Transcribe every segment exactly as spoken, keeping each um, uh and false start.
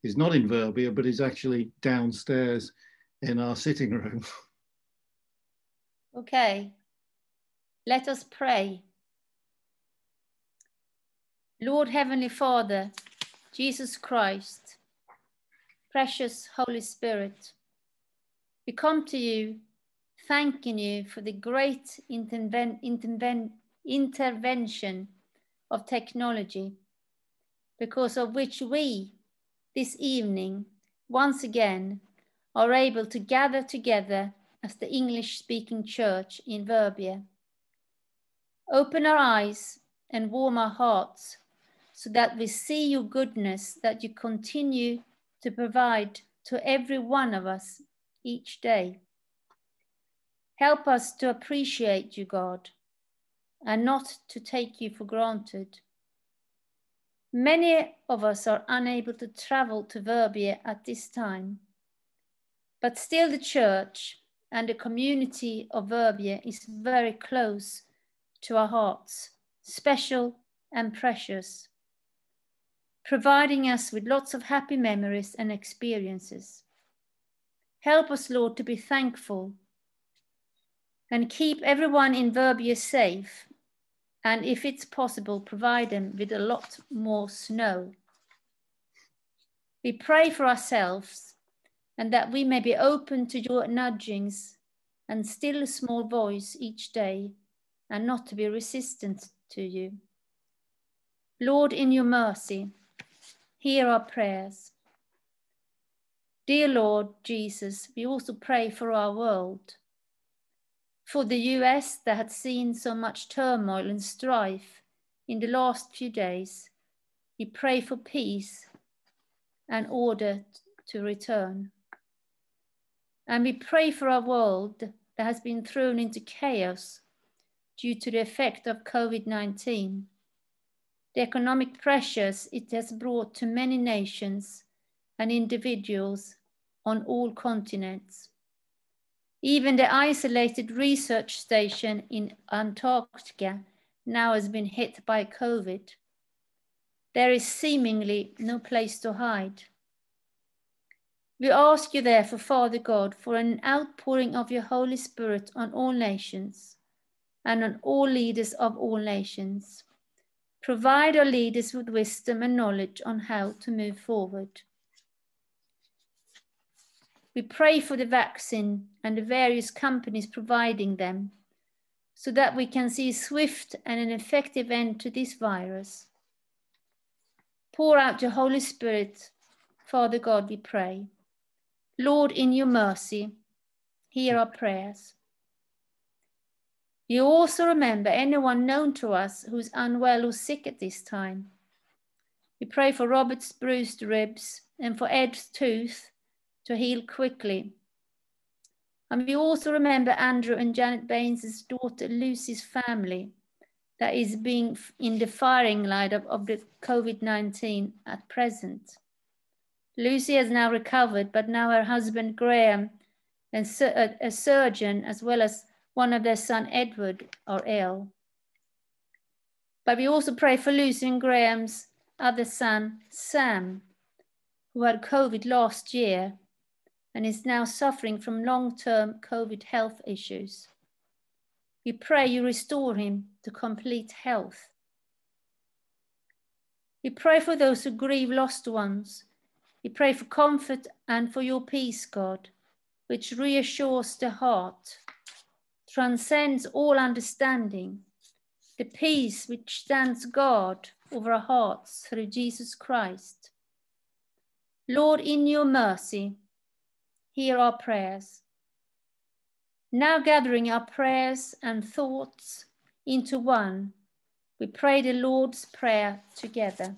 is not in Verbia, but is actually downstairs in our sitting room. Okay, let us pray. Lord Heavenly Father, Jesus Christ, precious Holy Spirit, we come to you thanking you for the great interven interven intervention of technology, because of which we, this evening, once again, are able to gather together as the English-speaking church in Verbia. Open our eyes and warm our hearts so that we see your goodness that you continue to provide to every one of us each day. Help us to appreciate you, God, and not to take you for granted. Many of us are unable to travel to Verbia at this time, but still the church and the community of Verbia is very close to our hearts, special and precious, providing us with lots of happy memories and experiences. Help us, Lord, to be thankful and keep everyone in Verbia safe, and if it's possible, provide them with a lot more snow. We pray for ourselves and that we may be open to your nudgings and still a small voice each day, and not to be resistant to you. Lord, in your mercy, hear our prayers. Dear Lord Jesus, we also pray for our world, for the U S that had seen so much turmoil and strife in the last few days. We pray for peace and order to return. And we pray for our world that has been thrown into chaos due to the effect of COVID nineteen. The economic pressures it has brought to many nations and individuals on all continents. Even the isolated research station in Antarctica now has been hit by COVID. There is seemingly no place to hide. We ask you therefore, Father God, for an outpouring of your Holy Spirit on all nations and on all leaders of all nations. Provide our leaders with wisdom and knowledge on how to move forward. We pray for the vaccine and the various companies providing them, so that we can see a swift and an effective end to this virus. Pour out your Holy Spirit, Father God, we pray. Lord, in your mercy, hear our prayers. You also remember anyone known to us who is unwell or sick at this time. We pray for Robert's bruised ribs and for Ed's tooth to heal quickly. And we also remember Andrew and Janet Baines' daughter Lucy's family that is being in the firing line of, of the COVID nineteen at present. Lucy has now recovered, but now her husband Graham and a, a surgeon, as well as one of their son Edward, are ill. But we also pray for Lucy and Graham's other son, Sam, who had COVID last year and is now suffering from long-term COVID health issues. We pray you restore him to complete health. We pray for those who grieve lost ones. We pray for comfort and for your peace, God, which reassures the heart, transcends all understanding, the peace which stands guard over our hearts through Jesus Christ. Lord, in your mercy, hear our prayers. Now gathering our prayers and thoughts into one, we pray the Lord's Prayer together.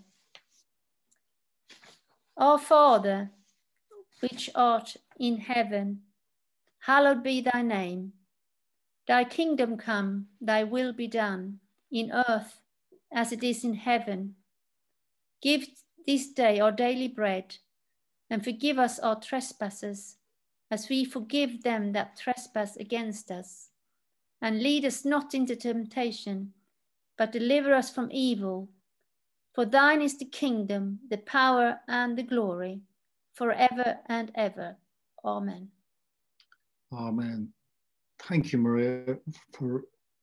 Our Father, which art in heaven, hallowed be thy name. Thy kingdom come, thy will be done, in earth as it is in heaven. Give this day our daily bread, and forgive us our trespasses, as we forgive them that trespass against us. And lead us not into temptation, but deliver us from evil. For thine is the kingdom, the power, and the glory, forever and ever. Amen. Amen. Thank you, Maria, for